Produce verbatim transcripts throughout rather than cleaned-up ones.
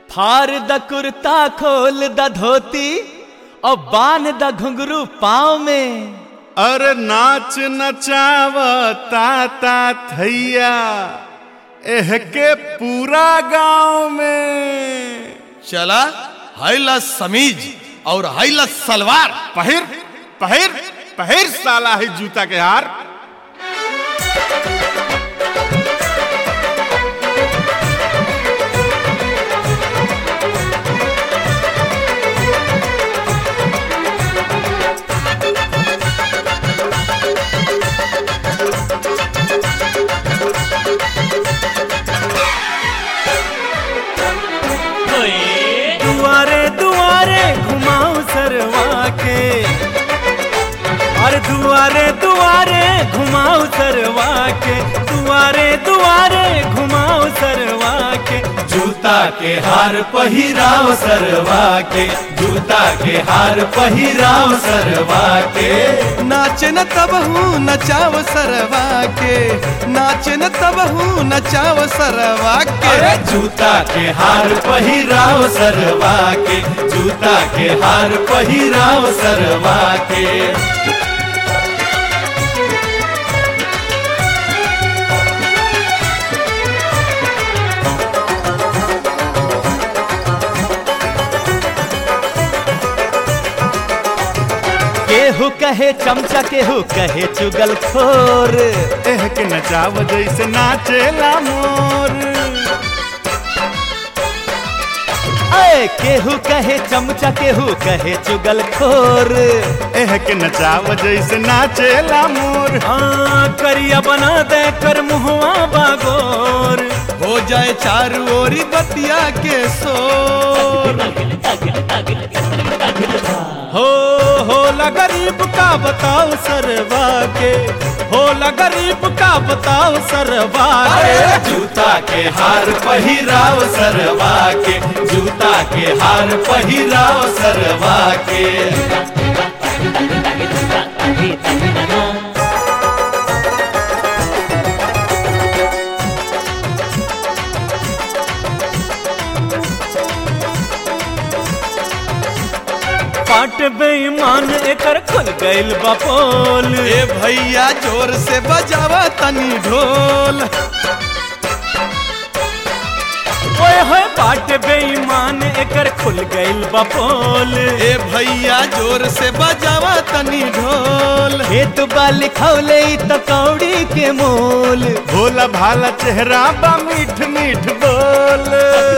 Far the कुर्ता खोल द धोती और बांध द घुंघरू पाँव में। अरे नाच नचाव ताता थैया एह के पूरा गांव में। चला हैला समीज और हैला सलवार पहिर पहिर पहिर साला है जूता के हार। दुआरे दुआरे घुमाऊं सरवा के, और दुआरे दुआरे घुमाऊं सरवा के, दुआरे दुआरे घुमाऊं सरवा के। जूता के हार पहिराव सरवा के, जूता के हार पहिराव सरवा के। नाच न तबहू नचाव सरवा के, नाच न तबहू नचाव सरवा के। जूता के हार पहिराव सरवा के, जूता के हार पहिराव सरवा के। केहू कहे चमचा केहू कहे चुगल खोर, एह के नचाव जैसे नाचेला मोर। अरे केहू कहे चमचा केहू कहे चुगल खोर, एह के नचाव जैसे नाचेला मोर। हाँ करिया बना दे कर मुहवा बागोर, हो जाए चारू ओरी बतिया के शोर। हो होला गरीब का बताओ सरवा के, होला गरीब का बताओ सरवा के। जूता के हार पहिराव सरवा के, जूता के हार पहिराव सरवा के। पाट बेईमान एकर खुल गइल बपोल। ए भैया जोर से बजावा तनी ढोल। ओए होए पाट बेईमान एकर खुल गइल बपोल। ए भैया जोर से बजावा तनी ढोल। खेत बाल खौले त कौड़ी के मोल, भोला भाला चेहरा बा मीठ मीठ बोल।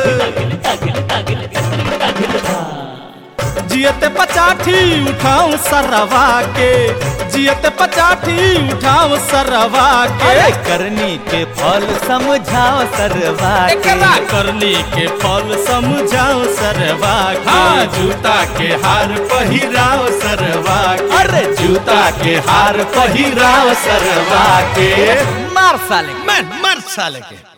जियत पचाठी उठाऊं सरवा के, जियत पचाठी उठाऊं सरवा के। करनी के फल समझाओ सरवा के, करनी के फल समझाओ सरवा के। हाँ जूता के हार पहिराव सरवा के, अरे जूता के हार पहिराव सरवा के। मार साले मैं मर साले के।